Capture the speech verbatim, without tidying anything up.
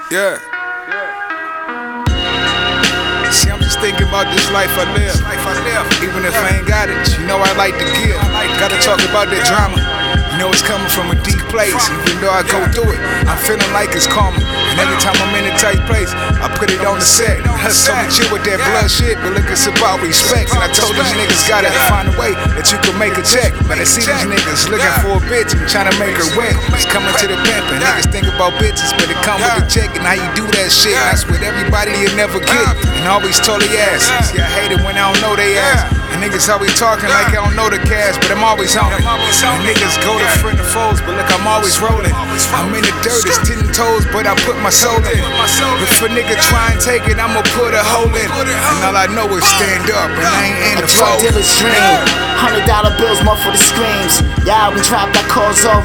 Yeah. See, I'm just thinking about this life I live. Life I live. Even if I ain't got it, you know I like to give. Gotta talk about that drama. You know it's coming from a deep place. Even though I go through it, I'm feeling like it's karma. And every time I'm in a tight place, I put it on the set. That's so chill with that blood shit, but look, it's about respect. And I told these niggas gotta find a way that you can make a check. But I see these niggas looking for a bitch and trying to make her wet. It's coming to the pimp, and niggas think about bitches, but it come with the check and how you do that shit. That's what everybody you never get. And always told they ass. See, I hate it when I don't know they ass. And niggas always talking like I don't know the cash, but I'm always on it. And niggas go to friend of foes, but look, I'm always rolling. I'm in the dirt, it's ten toes, but I put my soul in. If a nigga try and take it, I'ma put a hole in. And all I know is stand up, and I ain't in the fold. Hundred dollar bills, more for the screams. Your album dropped, I calls all